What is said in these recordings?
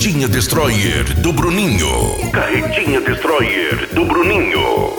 Carretinha Destroyer do Bruninho. Carretinha Destroyer do Bruninho.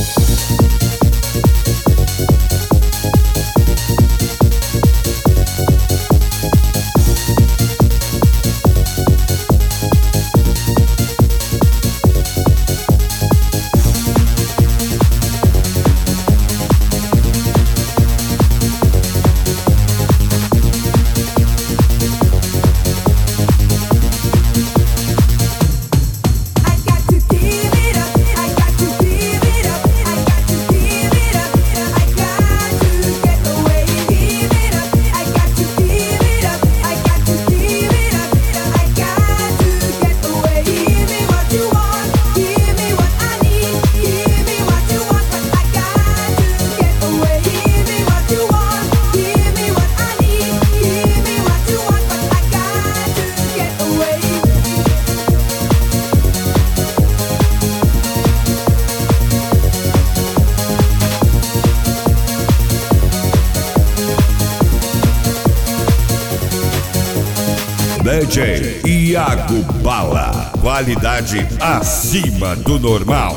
DJ Iago Bala, qualidade acima do normal.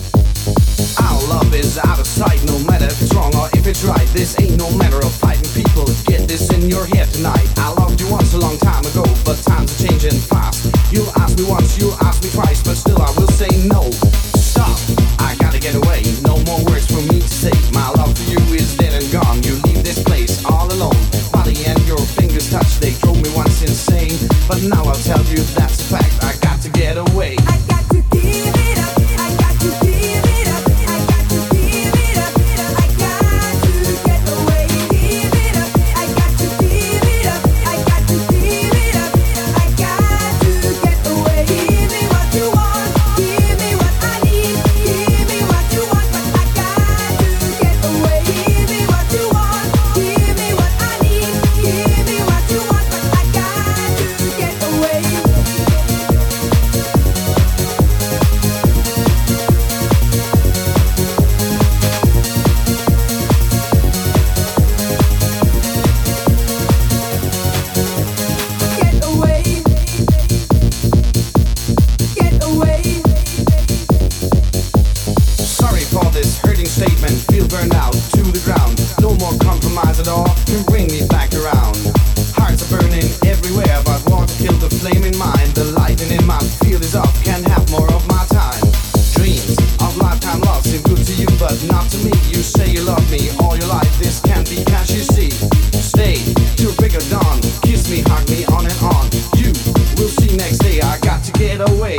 Our love is out of sight, no matter if it's wrong or if it's right. This ain't no matter of fighting people. Get this in your head tonight. I loved you once a long time ago, but times are changing fast. You asked me once, you asked me twice, but still I will say no. Stop, I gotta get away. No more words for me to say. My love for you is dead and gone. You leave this place all alone. Body and your fingers touch, they drove me once insane. But now I'll tell you that's a fact. I got to get away. I got to give it up. I got to give it up. I got to give it up. I got to get away. Give it up. I got to give it up. I got to give it up. I got to get away. Give me what you want. Give me what I need. Give me what you want, but I got to get away. Give me what you want. Give me what I need. Give me what you want, but I got to get away. Get away. Get away. Sorry for this hurting statement. Feel burned out to the ground. No more compromise at all can bring me back around. Hearts are burning everywhere, but what killed the flame in mine? The lighting in my field is up. Can't have more of my time. Dreams of lifetime love seem good to you, but not to me. You say you love me all your life. This can't be cash, you see. Stay till break of dawn. Kiss me, hug me on and on. You will see next day. I got to get away.